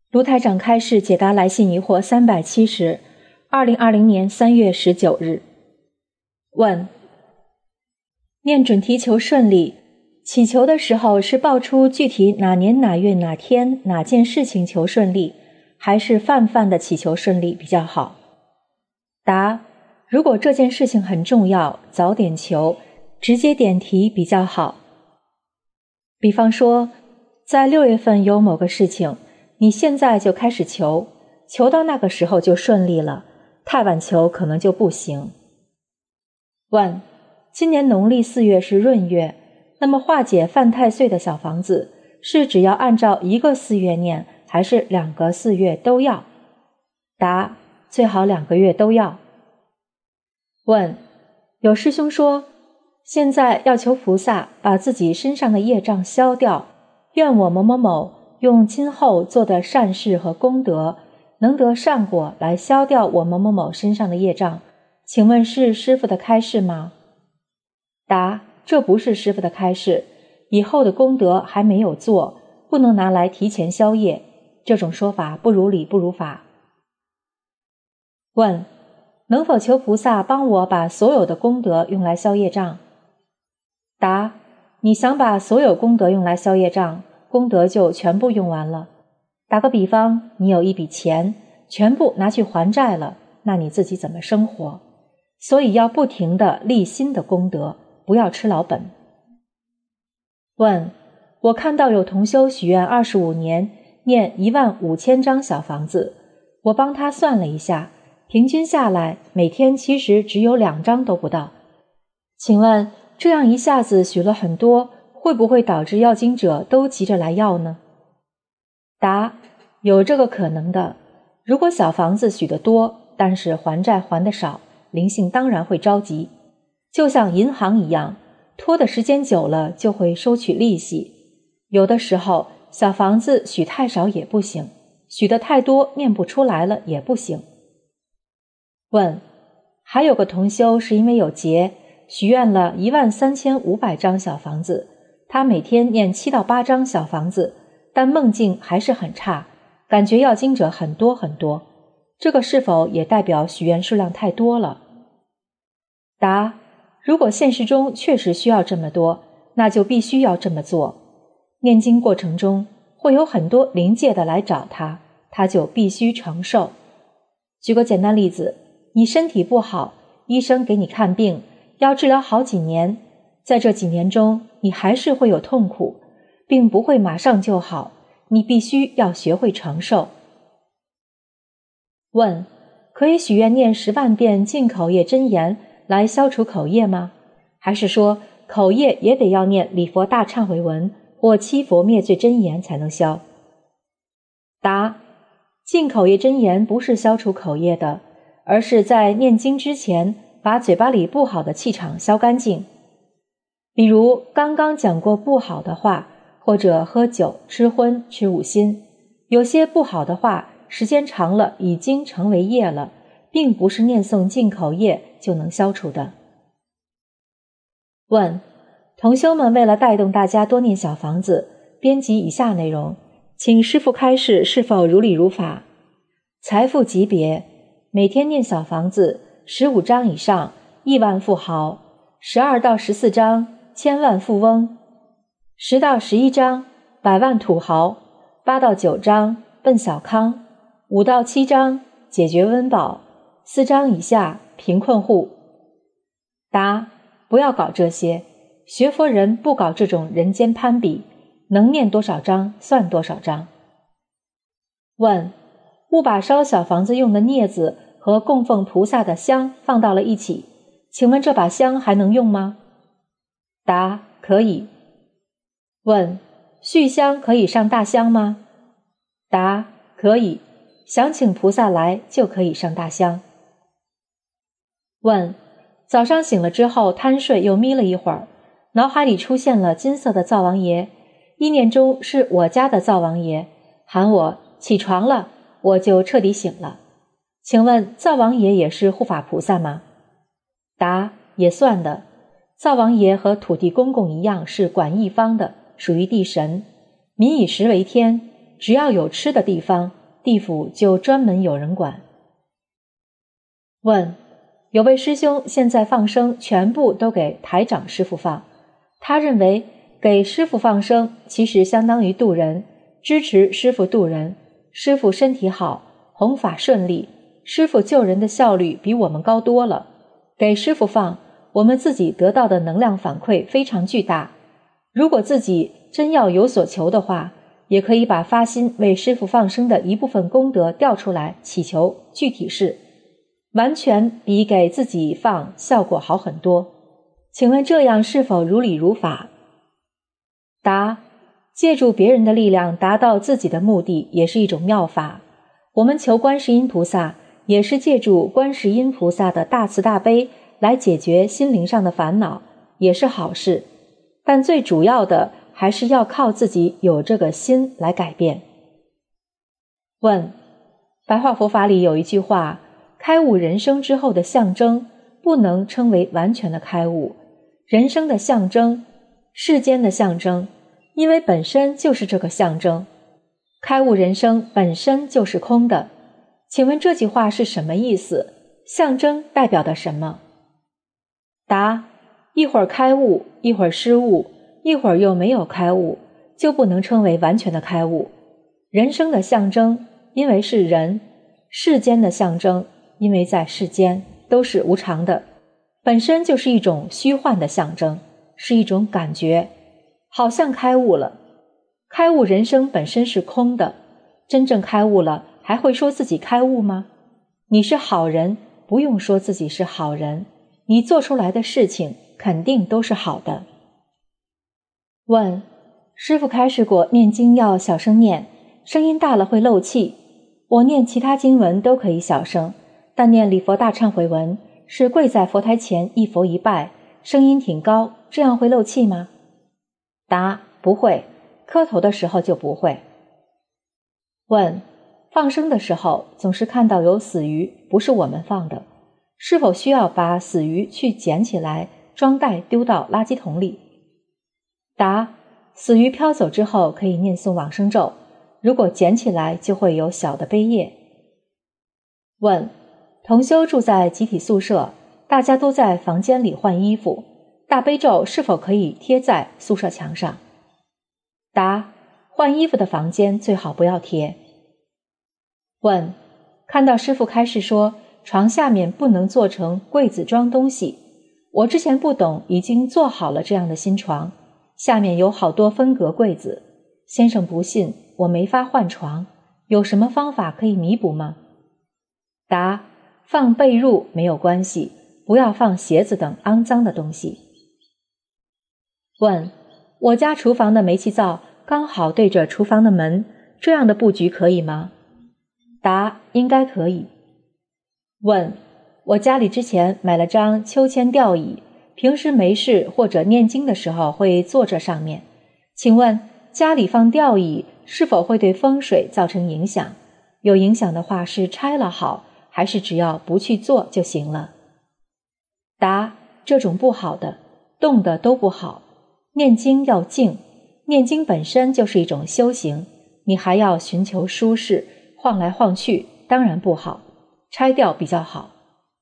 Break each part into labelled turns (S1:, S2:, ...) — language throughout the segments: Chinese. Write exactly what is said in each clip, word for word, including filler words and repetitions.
S1: 卢台长开示解答来信疑惑三百七十，二零二零年三月十九日。问：念准提求顺利，祈求的时候是报出具体哪年哪月哪天哪件事情求顺利，还是泛泛的祈求顺利比较好？答：如果这件事情很重要，早点求，直接点题比较好。比方说，在六月份有某个事情，你现在就开始求，求到那个时候就顺利了，太晚求可能就不行。问：今年农历四月是闰月，那么化解犯太岁的小房子是只要按照一个四月念，还是两个四月都要？答：最好两个月都要。问：有师兄说，现在要求菩萨把自己身上的业障消掉，愿我某某某用今后做的善事和功德，能得善果来消掉我某某某身上的业障，请问是师父的开示吗？答：这不是师父的开示，以后的功德还没有做，不能拿来提前消业，这种说法不如理不如法。问：能否求菩萨帮我把所有的功德用来消业障？答：你想把所有功德用来消业障，功德就全部用完了。打个比方，你有一笔钱，全部拿去还债了，那你自己怎么生活？所以要不停地立新的功德，不要吃老本。问：我看到有同修许愿二十五年，念一万五千张小房子，我帮他算了一下，平均下来每天其实只有两张都不到。请问这样一下子许了很多，会不会导致要经者都急着来要呢？答：有这个可能的。如果小房子许得多，但是还债还得少，灵性当然会着急。就像银行一样，拖的时间久了就会收取利息。有的时候小房子许太少也不行，许得太多念不出来了也不行。问：还有个同修是因为有劫，许愿了一万三千五百张小房子，他每天念七到八张小房子，但梦境还是很差，感觉要经者很多很多，这个是否也代表许愿数量太多了？答：如果现实中确实需要这么多，那就必须要这么做。念经过程中会有很多灵界的来找他，他就必须承受。举个简单例子，你身体不好，医生给你看病，要治疗好几年，在这几年中你还是会有痛苦，并不会马上就好，你必须要学会承受。问：可以许愿念十万遍净口业真言来消除口业吗？还是说口业也得要念礼佛大忏悔文或七佛灭罪真言才能消？答：净口业真言不是消除口业的，而是在念经之前把嘴巴里不好的气场消干净。比如刚刚讲过不好的话，或者喝酒、吃荤、吃五辛，有些不好的话时间长了已经成为业了，并不是念诵净口业就能消除的。问：同修们为了带动大家多念小房子，编辑以下内容，请师父开示是否如理如法。财富级别：每天念小房子十五章以上，亿万富豪；十二到十四章，千万富翁；十到十一章，百万土豪；八到九章，奔小康；五到七章，解决温饱；四章以下，贫困户。答：不要搞这些，学佛人不搞这种人间攀比，能念多少章算多少章。问：误把烧小房子用的镊子和供奉菩萨的香放到了一起，请问这把香还能用吗？答：可以。问：续香可以上大香吗？答：可以，想请菩萨来就可以上大香。问：早上醒了之后贪睡又眯了一会儿，脑海里出现了金色的灶王爷，意念中是我家的灶王爷，喊我起床了，我就彻底醒了。请问灶王爷也是护法菩萨吗？答：也算的。灶王爷和土地公公一样是管一方的，属于地神。民以食为天，只要有吃的地方， 地府就专门有人管。问：有位师兄现在放生全部都给台长师父放，他认为给师父放生其实相当于渡人，支持师父渡人，师父身体好，弘法顺利，师父救人的效率比我们高多了。给师父放，我们自己得到的能量反馈非常巨大。如果自己真要有所求的话，也可以把发心为师父放生的一部分功德调出来祈求，具体是完全比给自己放效果好很多。请问这样是否如理如法？答：借助别人的力量达到自己的目的也是一种妙法。我们求观世音菩萨也是借助观世音菩萨的大慈大悲来解决心灵上的烦恼，也是好事。但最主要的还是要靠自己有这个心来改变。问：白话佛法里有一句话，开悟人生之后的象征不能称为完全的开悟，人生的象征，世间的象征，因为本身就是这个象征。开悟人生本身就是空的。请问这句话是什么意思？象征代表的什么？答：一会儿开悟，一会儿失悟，一会儿又没有开悟，就不能称为完全的开悟。人生的象征，因为是人；世间的象征，因为在世间都是无常的，本身就是一种虚幻的象征，是一种感觉，好像开悟了。开悟人生本身是空的，真正开悟了，还会说自己开悟吗？你是好人，不用说自己是好人，你做出来的事情肯定都是好的。问：师父开示过念经要小声念，声音大了会漏气。我念其他经文都可以小声，但念礼佛大忏悔文是跪在佛台前一佛一拜，声音挺高，这样会漏气吗？答：不会，磕头的时候就不会。问：放生的时候总是看到有死鱼，不是我们放的，是否需要把死鱼去捡起来装袋丢到垃圾桶里？答：死鱼飘走之后可以念诵往生咒，如果捡起来就会有小的悲业。问：同修住在集体宿舍，大家都在房间里换衣服，大悲咒是否可以贴在宿舍墙上？答：换衣服的房间最好不要贴。问：看到师父开示说床下面不能做成柜子装东西，我之前不懂，已经做好了这样的新床，下面有好多分隔柜子，先生不信，我没法换床，有什么方法可以弥补吗？答：放被褥没有关系，不要放鞋子等肮脏的东西。问：我家厨房的煤气灶刚好对着厨房的门，这样的布局可以吗？答：应该可以。问：我家里之前买了张秋千吊椅，平时没事或者念经的时候会坐这上面，请问家里放吊椅是否会对风水造成影响？有影响的话是拆了好，还是只要不去做就行了？答：这种不好的，动的都不好。念经要静，念经本身就是一种修行，你还要寻求舒适，晃来晃去当然不好，拆掉比较好。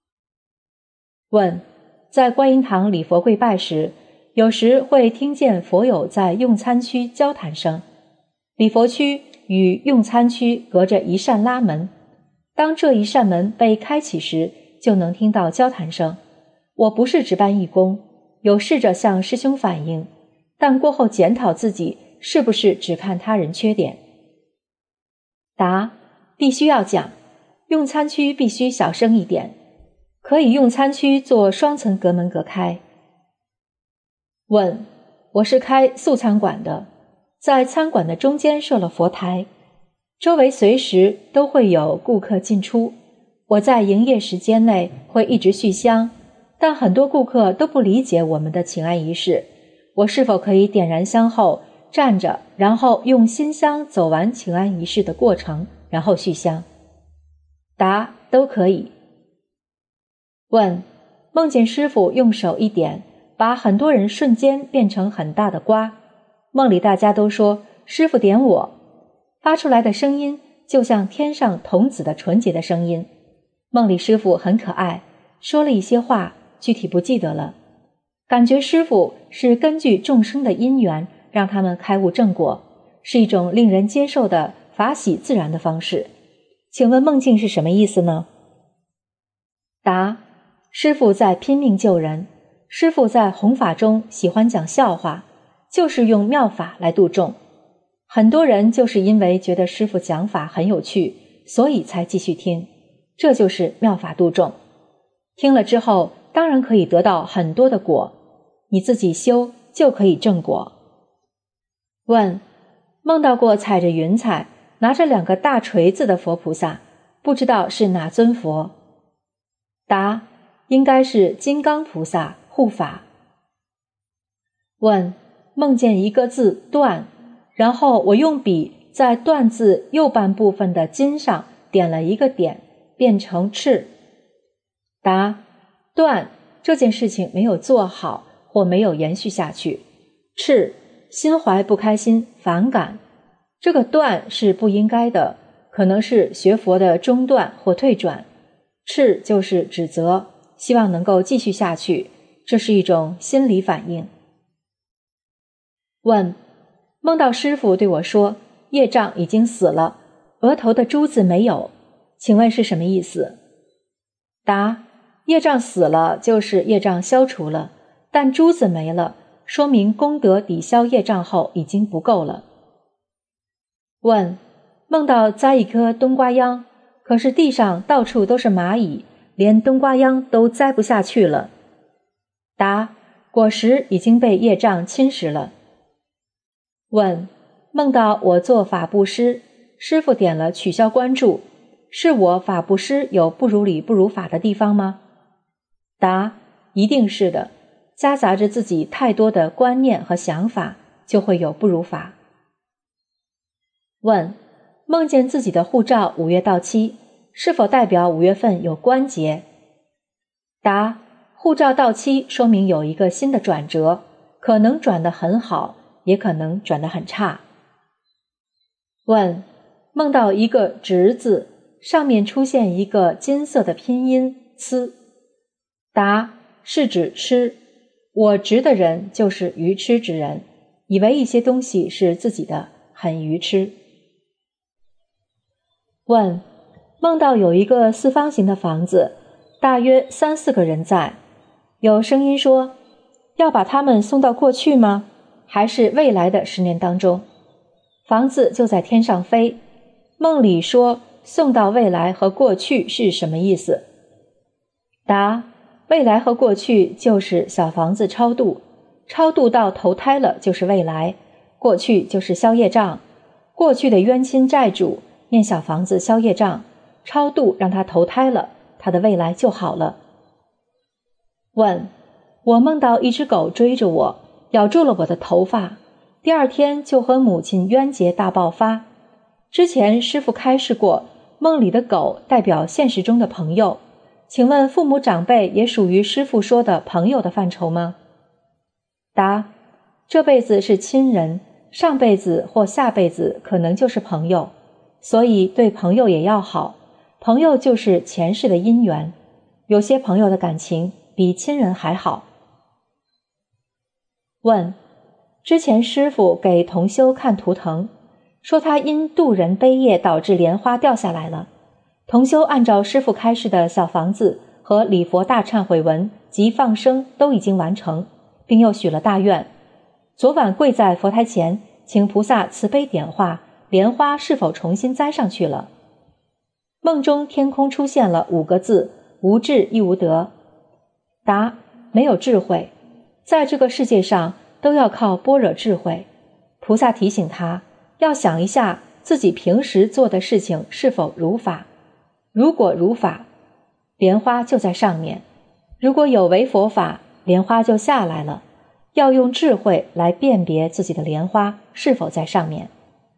S1: 问：在观音堂礼佛跪拜时，有时会听见佛友在用餐区交谈声，礼佛区与用餐区隔着一扇拉门，当这一扇门被开启时，就能听到交谈声。我不是值班义工，有试着向师兄反映，但过后检讨自己是不是只看他人缺点。答：必须要讲，用餐区必须小声一点，可以用餐区做双层隔门隔开。问：我是开素餐馆的，在餐馆的中间设了佛台，周围随时都会有顾客进出，我在营业时间内会一直续香，但很多顾客都不理解我们的请安仪式，我是否可以点燃香后站着，然后用新香走完请安仪式的过程，然后续香？答：都可以。问：梦见师父用手一点，把很多人瞬间变成很大的瓜，梦里大家都说师父点我，发出来的声音就像天上童子的纯洁的声音。梦里师父很可爱，说了一些话，具体不记得了。感觉师父是根据众生的因缘让他们开悟正果，是一种令人接受的法喜自然的方式。请问梦境是什么意思呢？答：师父在拼命救人，师父在弘法中喜欢讲笑话，就是用妙法来度众。很多人就是因为觉得师父讲法很有趣，所以才继续听，这就是妙法度众。听了之后当然可以得到很多的果，你自己修就可以正果。问：梦到过踩着云彩拿着两个大锤子的佛菩萨，不知道是哪尊佛？答：应该是金刚菩萨护法。问：梦见一个字断，然后我用笔在断字右半部分的金上点了一个点，变成赤。答：断这件事情没有做好或没有延续下去。赤，心怀不开心反感，这个断是不应该的，可能是学佛的中断或退转。赤就是指责，希望能够继续下去，这是一种心理反应。问：梦到师父对我说业障已经死了，额头的珠子没有，请问是什么意思？答：业障死了就是业障消除了，但珠子没了，说明功德抵消业障后已经不够了。问：梦到栽一颗冬瓜秧，可是地上到处都是蚂蚁，连冬瓜秧都栽不下去了。答：果实已经被业障侵蚀了。问：梦到我做法布施，师父点了取消关注，是我法布施有不如理不如法的地方吗？答：一定是的，夹杂着自己太多的观念和想法，就会有不如法。问：梦见自己的护照五月到期，是否代表五月份有关节？答：护照到期说明有一个新的转折，可能转得很好，也可能转得很差。问：梦到一个直字，上面出现一个金色的拼音呲。答：是指吃，我执的人就是愚痴之人，以为一些东西是自己的，很愚痴。问：梦到有一个四方形的房子，大约三四个人在，有声音说要把他们送到过去吗？还是未来的十年当中？房子就在天上飞，梦里说送到未来和过去是什么意思？答：未来和过去就是小房子超度，超度到投胎了就是未来，过去就是消业障，过去的冤亲债主念小房子消业障，超度让他投胎了，他的未来就好了。问：我梦到一只狗追着我，咬住了我的头发，第二天就和母亲冤结大爆发。之前师父开示过，梦里的狗代表现实中的朋友，请问父母长辈也属于师父说的朋友的范畴吗？答：这辈子是亲人，上辈子或下辈子可能就是朋友，所以对朋友也要好，朋友就是前世的因缘，有些朋友的感情比亲人还好。问：之前师父给同修看图腾，说他因渡人悲业导致莲花掉下来了，同修按照师父开示的小房子和礼佛大忏悔文及放生都已经完成，并又许了大愿，昨晚跪在佛台前，请菩萨慈悲点化莲花是否重新栽上去了。梦中天空出现了五个字：无智亦无得。答：没有智慧，在这个世界上都要靠般若智慧。菩萨提醒他要想一下自己平时做的事情是否如法，如果如法，莲花就在上面；如果有违佛法，莲花就下来了。要用智慧来辨别自己的莲花是否在上面。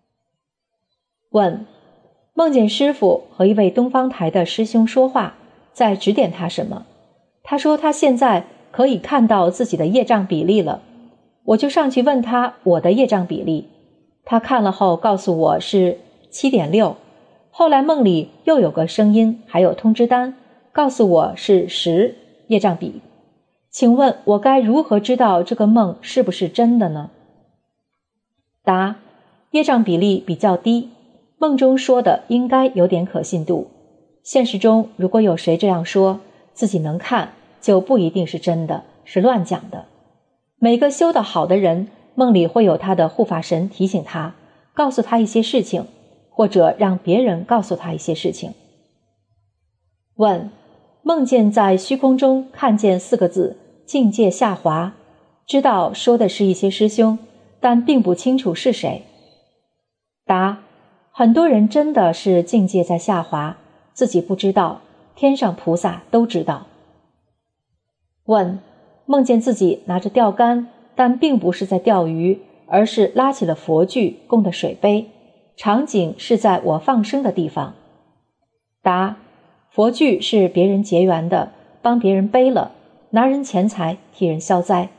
S1: 问：梦见师父和一位东方台的师兄说话，在指点他什么？他说他现在可以看到自己的业障比例了，我就上去问他我的业障比例，他看了后告诉我是 七点六， 后来梦里又有个声音，还有通知单，告诉我是十业障比。请问我该如何知道这个梦是不是真的呢？答：业障比例比较低，梦中说的应该有点可信度。现实中如果有谁这样说，自己能看，就不一定是真的，是乱讲的。每个修得好的人，梦里会有他的护法神提醒他，告诉他一些事情，或者让别人告诉他一些事情。问：梦见在虚空中看见四个字境界下滑，知道说的是一些师兄，但并不清楚是谁。答：很多人真的是境界在下滑，自己不知道，天上菩萨都知道。问：梦见自己拿着钓竿，但并不是在钓鱼，而是拉起了佛具供的水杯，场景是在我放生的地方。答：佛具是别人结缘的，帮别人背了，拿人钱财替人消灾。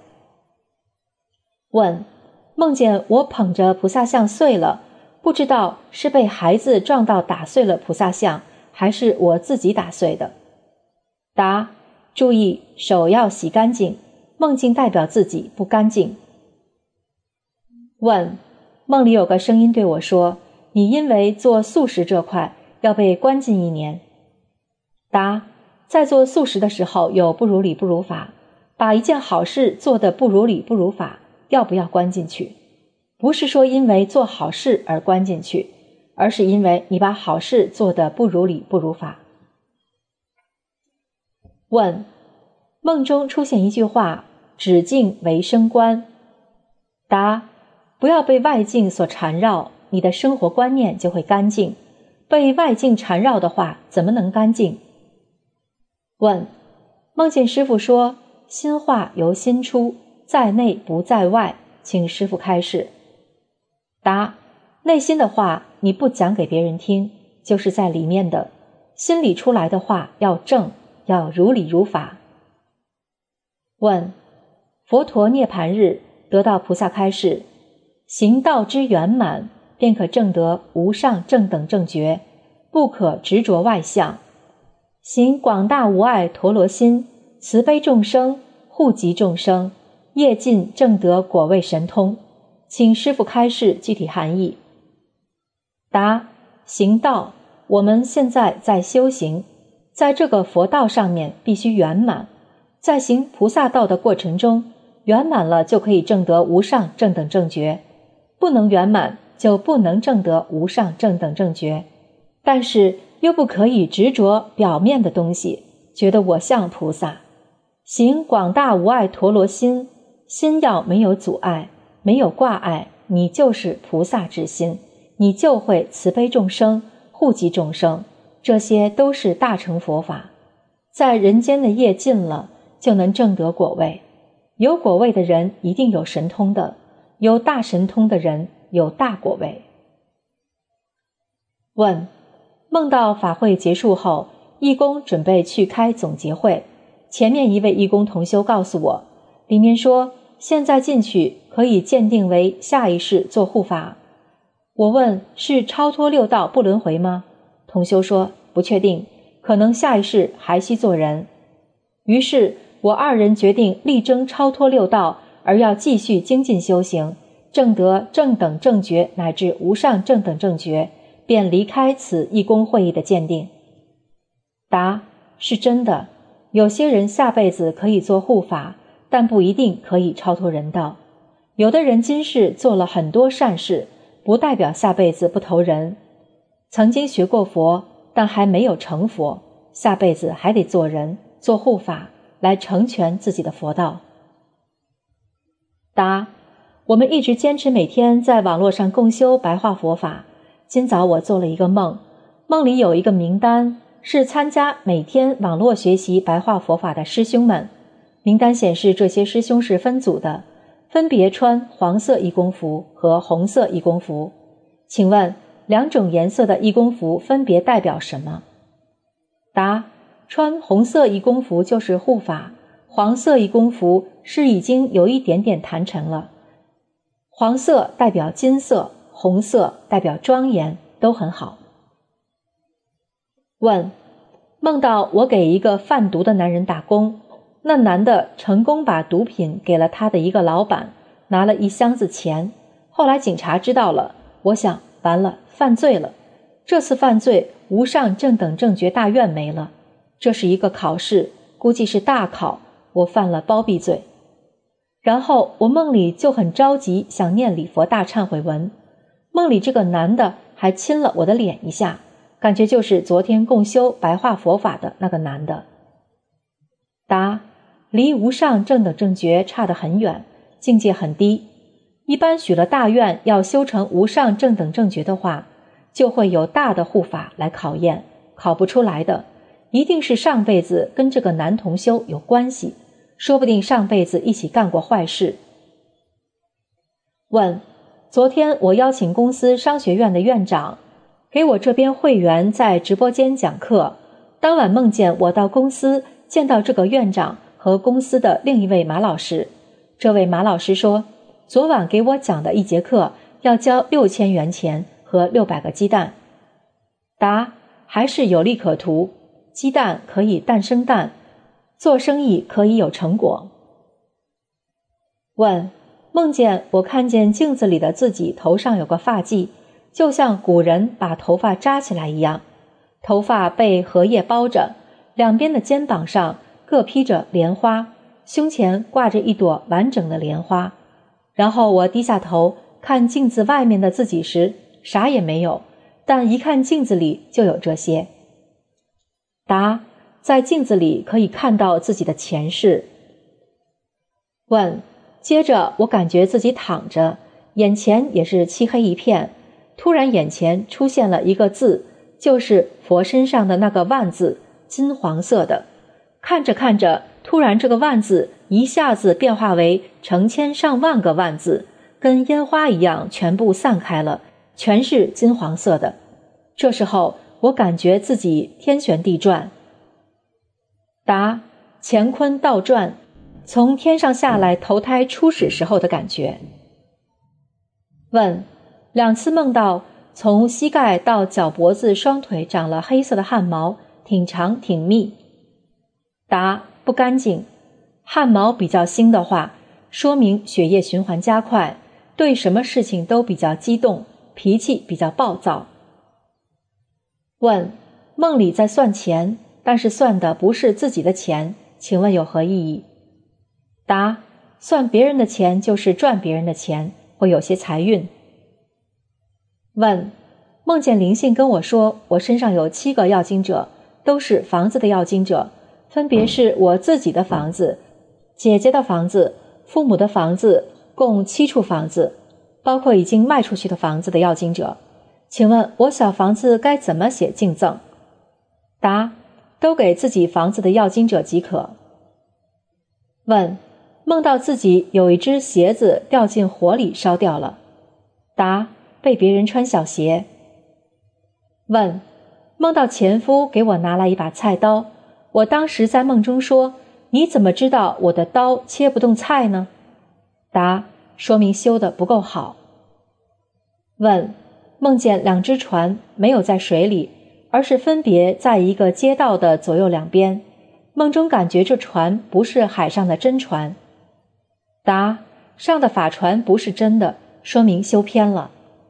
S1: 问：梦见我捧着菩萨像碎了，不知道是被孩子撞到打碎了菩萨像，还是我自己打碎的。答：注意手要洗干净，梦境代表自己不干净。问：梦里有个声音对我说，你因为做素食这块要被关禁一年。答：在做素食的时候有不如理不如法，把一件好事做得不如理不如法，要不要关进去？不是说因为做好事而关进去，而是因为你把好事做得不如理不如法。问：梦中出现一句话，止境为升观。答：不要被外境所缠绕，你的生活观念就会干净。被外境缠绕的话，怎么能干净？问：梦见师父说，心化由心出，在内不在外，请师父开示。答：内心的话你不讲给别人听，就是在里面的，心里出来的话要正，要如理如法。问：佛陀涅盘日得到菩萨开示，行道之圆满，便可证得无上正等正觉，不可执着外相。行广大无碍陀罗心，慈悲众生，护及众生，业尽证得果位神通。请师父开示具体含义。答：行道，我们现在在修行，在这个佛道上面必须圆满，在行菩萨道的过程中，圆满了就可以证得无上正等正觉，不能圆满就不能证得无上正等正觉。但是又不可以执着表面的东西，觉得我像菩萨。行广大无碍陀罗心，心要没有阻碍，没有挂碍，你就是菩萨之心，你就会慈悲众生，护及众生，这些都是大乘佛法。在人间的业尽了，就能证得果位。有果位的人一定有神通的，有大神通的人有大果位。问：梦到法会结束后，义工准备去开总结会，前面一位义工同修告诉我，里面说现在进去可以鉴定为下一世做护法。我问：是超脱六道不轮回吗？同修说不确定，可能下一世还需做人。于是我二人决定力争超脱六道，而要继续精进修行，证得正等正觉乃至无上正等正觉，便离开此义工会议的鉴定。答：是真的，有些人下辈子可以做护法，但不一定可以超脱人道。有的人今世做了很多善事，不代表下辈子不投人。曾经学过佛，但还没有成佛，下辈子还得做人，做护法，来成全自己的佛道。答：我们一直坚持每天在网络上共修白话佛法。今早我做了一个梦，梦里有一个名单，是参加每天网络学习白话佛法的师兄们。名单显示这些师兄是分组的，分别穿黄色义工服和红色义工服。请问两种颜色的义工服分别代表什么？答：穿红色义工服就是护法，黄色义工服是已经有一点点坛城了。黄色代表金色，红色代表庄严，都很好。 问：梦到我给一个贩毒的男人打工，那男的成功把毒品给了他的一个老板，拿了一箱子钱。后来警察知道了，我想完了，犯罪了。这次犯罪，无上正等正觉大愿没了。这是一个考试，估计是大考，我犯了包庇罪。然后我梦里就很着急，想念礼佛大忏悔文。梦里这个男的还亲了我的脸一下，感觉就是昨天共修白话佛法的那个男的。答：离无上正等正觉差得很远，境界很低。一般许了大愿要修成无上正等正觉的话，就会有大的护法来考验，考不出来的，一定是上辈子跟这个男同修有关系，说不定上辈子一起干过坏事。问：昨天我邀请公司商学院的院长给我这边会员在直播间讲课，当晚梦见我到公司见到这个院长和公司的另一位马老师。这位马老师说，昨晚给我讲的一节课要交六千元钱和六百个鸡蛋。答：还是有利可图，鸡蛋可以蛋生蛋，做生意可以有成果。问：梦见我看见镜子里的自己头上有个发髻，就像古人把头发扎起来一样，头发被荷叶包着，两边的肩膀上各披着莲花，胸前挂着一朵完整的莲花。然后我低下头看镜子外面的自己时，啥也没有，但一看镜子里就有这些。答：在镜子里可以看到自己的前世。问：接着我感觉自己躺着，眼前也是漆黑一片，突然眼前出现了一个字，就是佛身上的那个万字，金黄色的。看着看着，突然这个万字一下子变化为成千上万个万字，跟烟花一样全部散开了，全是金黄色的。这时候我感觉自己天旋地转。答：乾坤倒转，从天上下来投胎初始时候的感觉。问：两次梦到从膝盖到脚脖子双腿长了黑色的汗毛，挺长挺密。答：不干净。汗毛比较腥的话，说明血液循环加快，对什么事情都比较激动，脾气比较暴躁。问：梦里在算钱，但是算的不是自己的钱，请问有何意义？答：算别人的钱就是赚别人的钱，会有些财运。问：梦见灵性跟我说，我身上有七个要经者，都是房子的要经者，分别是我自己的房子、姐姐的房子、父母的房子，共七处房子，包括已经卖出去的房子的要经者。请问我小房子该怎么写敬赠？答：都给自己房子的要经者即可。问：梦到自己有一只鞋子掉进火里烧掉了。答：被别人穿小鞋。问：梦到前夫给我拿来一把菜刀，我当时在梦中说，你怎么知道我的刀切不动菜呢？答：说明修得不够好。问：梦见两只船没有在水里，而是分别在一个街道的左右两边，梦中感觉这船不是海上的真船。答：上的法船不是真的，说明修偏了。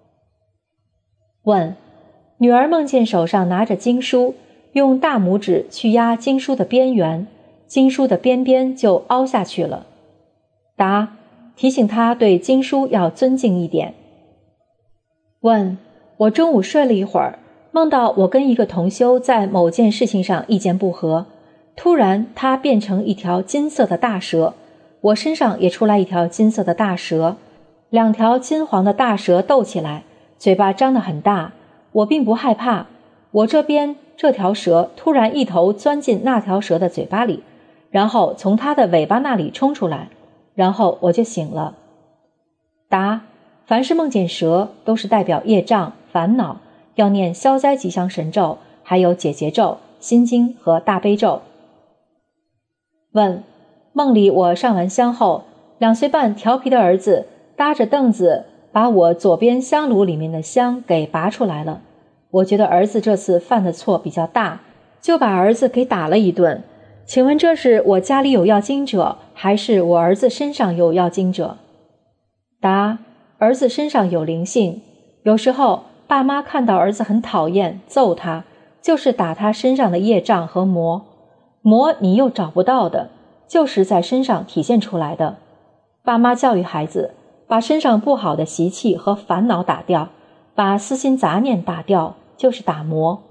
S1: 问：女儿梦见手上拿着经书，用大拇指去压经书的边缘，经书的边边就凹下去了。答：提醒她对经书要尊敬一点。问：我中午睡了一会儿，梦到我跟一个同修在某件事情上意见不合，突然他变成一条金色的大蛇，我身上也出来一条金色的大蛇，两条金黄的大蛇斗起来，嘴巴张得很大，我并不害怕，我这边这条蛇突然一头钻进那条蛇的嘴巴里，然后从它的尾巴那里冲出来，然后我就醒了。答：凡是梦见蛇都是代表业障、烦恼，要念消灾吉祥神咒，还有解结咒、心经和大悲咒。问：梦里我上完香后，两岁半调皮的儿子搭着凳子把我左边香炉里面的香给拔出来了， 我觉得儿子这次犯的错比较大，就把儿子给打了一顿。请问这是我家里有要经者，还是我儿子身上有要经者？答：儿子身上有灵性，有时候爸妈看到儿子很讨厌，揍他，就是打他身上的业障和魔。魔你又找不到的，就是在身上体现出来的。爸妈教育孩子，把身上不好的习气和烦恼打掉，把私心杂念打掉，就是打魔。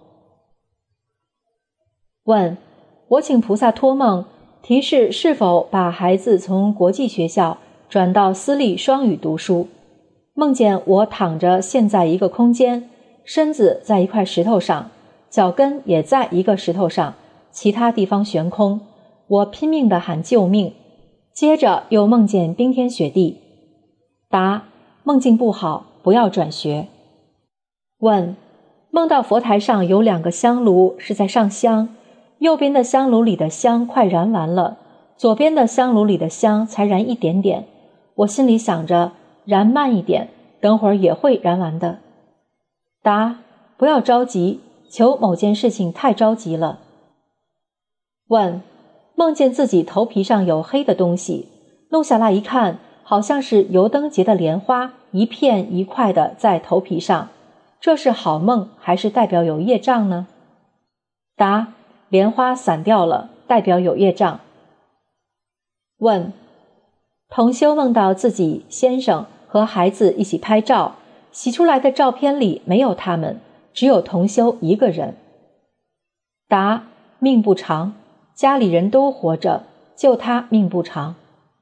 S1: 问：我请菩萨托梦提示是否把孩子从国际学校转到私立双语读书。梦见我躺着陷在一个空间，身子在一块石头上，脚跟也在一个石头上，其他地方悬空，我拼命地喊救命。接着又梦见冰天雪地。答：梦境不好，不要转学。问：梦到佛台上有两个香炉，是在上香，右边的香炉里的香快燃完了，左边的香炉里的香才燃一点点。我心里想着，燃慢一点，等会儿也会燃完的。答：不要着急，求某件事情太着急了。问：梦见自己头皮上有黑的东西，弄下来一看，好像是油灯节的莲花，一片一块的在头皮上，这是好梦还是代表有业障呢？答：莲花散掉了，代表有业障。问：同修梦到自己先生和孩子一起拍照，洗出来的照片里没有他们，只有同修一个人。答：命不长，家里人都活着，就他命不长。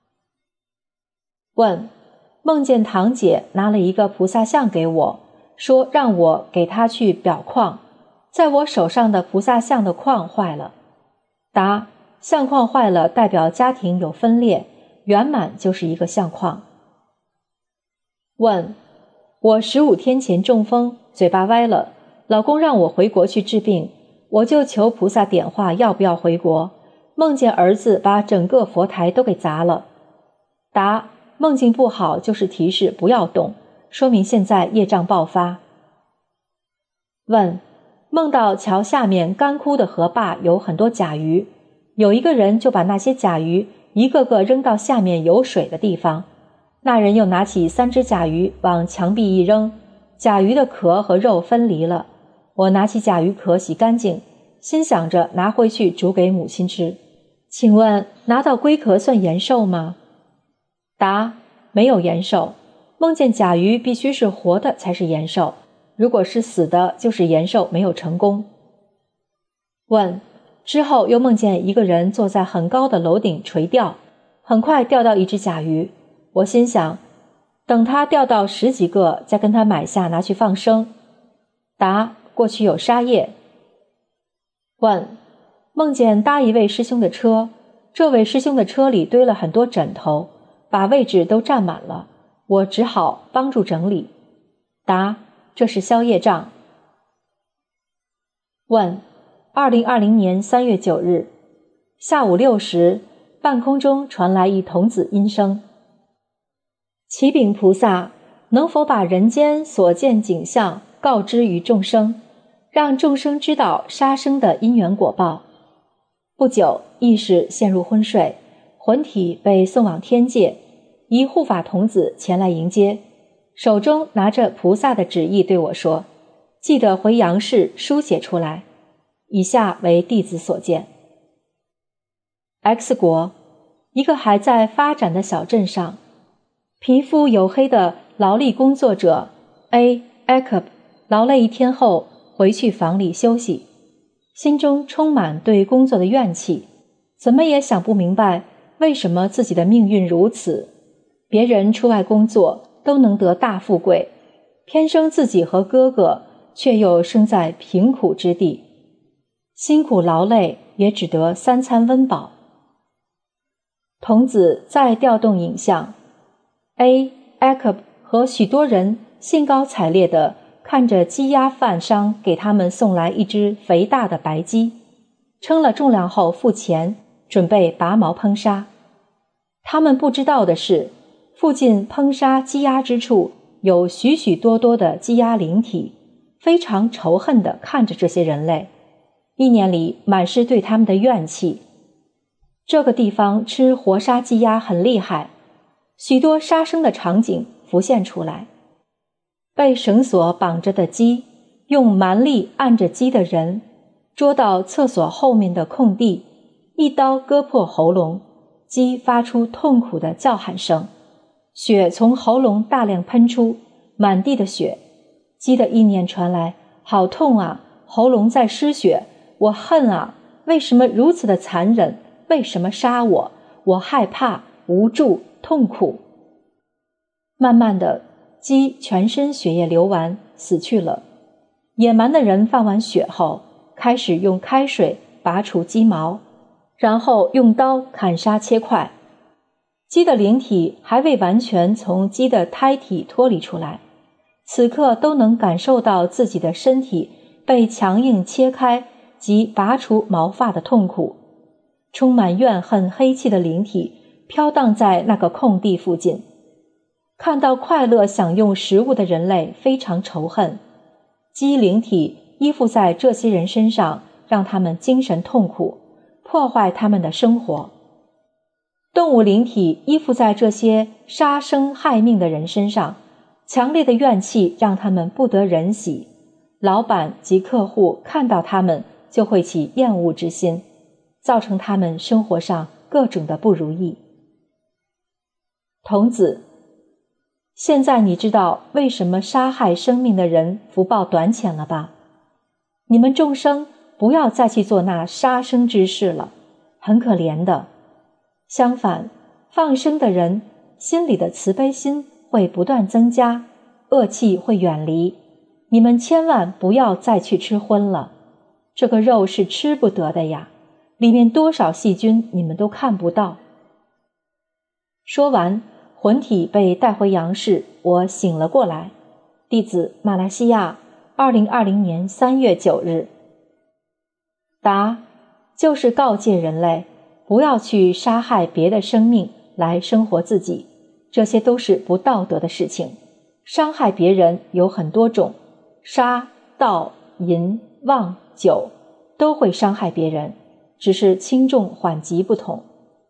S1: 问：梦见堂姐拿了一个菩萨像给我，说让我给她去裱框，在我手上的菩萨像的框坏了。答：相框坏了代表家庭有分裂，圆满就是一个相框。问：我十五天前中风，嘴巴歪了，老公让我回国去治病，我就求菩萨点化要不要回国，梦见儿子把整个佛台都给砸了。答：梦境不好就是提示不要动，说明现在业障爆发。问：梦到桥下面干枯的河坝有很多甲鱼，有一个人就把那些甲鱼一个个扔到下面有水的地方，那人又拿起三只甲鱼往墙壁一扔，甲鱼的壳和肉分离了。我拿起甲鱼壳洗干净，心想着拿回去煮给母亲吃。请问拿到龟壳算延寿吗？答：没有延寿，梦见甲鱼必须是活的才是延寿，如果是死的就是延寿没有成功。问：之后又梦见一个人坐在很高的楼顶垂钓，很快钓到一只甲鱼，我心想等他钓到十几个再跟他买下拿去放生。答：过去有杀业。问：梦见搭一位师兄的车，这位师兄的车里堆了很多枕头，把位置都占满了，我只好帮助整理。答：这是消业障。问：二零二零年三月九日下午六时，半空中传来一童子音声：启禀菩萨，能否把人间所见景象告知于众生，让众生知道杀生的因缘果报？不久，意识陷入昏睡，魂体被送往天界，一护法童子前来迎接，手中拿着菩萨的旨意对我说：记得回阳世书写出来。以下为弟子所见。 X 国，一个还在发展的小镇上，皮肤黝黑的劳力工作者 A. Akub 劳累一天后回去房里休息，心中充满对工作的怨气，怎么也想不明白为什么自己的命运如此。别人出外工作都能得大富贵，偏生自己和哥哥却又生在贫苦之地，辛苦劳累也只得三餐温饱。童子再调动影像， A. Akub 和许多人兴高采烈地看着鸡鸭贩商给他们送来一只肥大的白鸡，称了重量后付钱，准备拔毛烹杀。他们不知道的是，附近烹杀鸡鸭之处有许许多多的鸡鸭灵体， 非常仇恨地看着这些人类，意念里满是对他们的怨气。这个地方吃活杀鸡鸭很厉害，许多杀生的场景浮现出来。被绳索绑着的鸡，用蛮力按着鸡的人，捉到厕所后面的空地，一刀割破喉咙，鸡发出痛苦的叫喊声，血从喉咙大量喷出，满地的血。鸡的意念传来，好痛啊，喉咙在失血，我恨啊，为什么如此的残忍，为什么杀我，我害怕，无助，痛苦。慢慢的，鸡全身血液流完，死去了。野蛮的人放完血后，开始用开水拔除鸡毛，然后用刀砍杀切块。鸡的灵体还未完全从鸡的胎体脱离出来，此刻都能感受到自己的身体被强硬切开及拔除毛发的痛苦。充满怨恨黑气的灵体飘荡在那个空地附近，看到快乐享用食物的人类非常仇恨。鸡灵体依附在这些人身上，让他们精神痛苦，破坏他们的生活。动物灵体依附在这些杀生害命的人身上，强烈的怨气让他们不得人喜，老板及客户看到他们就会起厌恶之心，造成他们生活上各种的不如意。童子，现在你知道为什么杀害生命的人福报短浅了吧？你们众生不要再去做那杀生之事了，很可怜的。相反，放生的人心里的慈悲心会不断增加，恶气会远离。你们千万不要再去吃荤了，这个肉是吃不得的呀，里面多少细菌你们都看不到。说完，魂体被带回阳世，我醒了过来。弟子马来西亚，二零二零年三月九日。答：就是告诫人类不要去杀害别的生命来生活自己，这些都是不道德的事情。伤害别人有很多种，杀、盗、淫、妄、酒都会伤害别人，只是轻重缓急不同。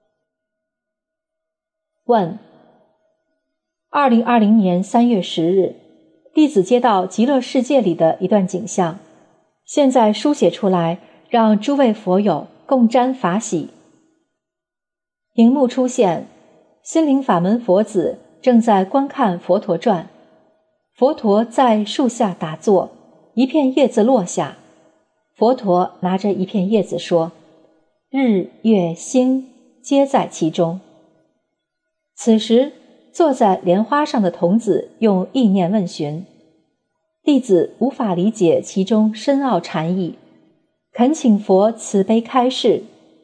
S1: 问：二零二零年三月十日，弟子接到极乐世界里的一段景象，现在书写出来，让诸位佛友共沾法喜。荧幕出现，心灵法门佛子正在观看佛陀传，佛陀在树下打坐，一片叶子落下，佛陀拿着一片叶子说：日月星皆在其中。此时坐在莲花上的童子用意念问询，弟子无法理解其中深奥禅意，恳请佛慈悲开示。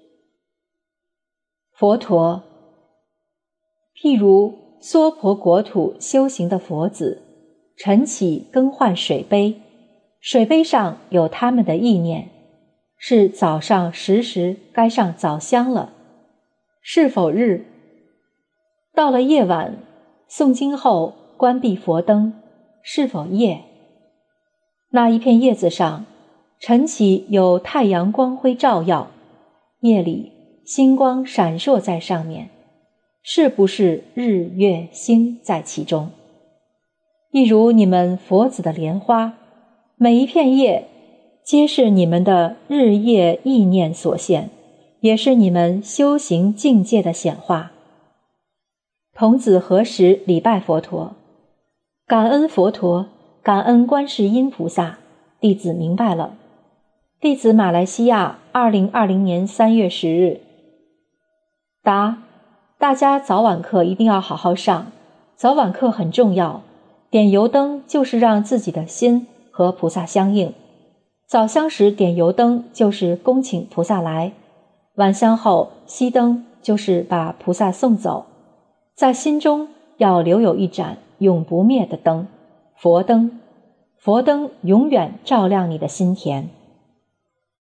S1: 佛陀：譬如娑婆国土修行的佛子，晨起更换水杯，水杯上有他们的意念，是早上十时该上早香了，是否日？到了夜晚，诵经后关闭佛灯，是否夜？那一片叶子上，晨起有太阳光辉照耀，夜里星光闪烁在上面，是不是日月星在其中？一如你们佛子的莲花，每一片叶皆是你们的日夜意念所现，也是你们修行境界的显化。童子何时礼拜佛陀？感恩佛陀，感恩观世音菩萨，弟子明白了。弟子马来西亚，二零二零年三月十日。答：大家早晚课一定要好好上，早晚课很重要。点油灯就是让自己的心和菩萨相应，早香时点油灯就是恭请菩萨来，晚香后熄灯就是把菩萨送走。在心中要留有一盏永不灭的灯，佛灯，佛灯永远照亮你的心田。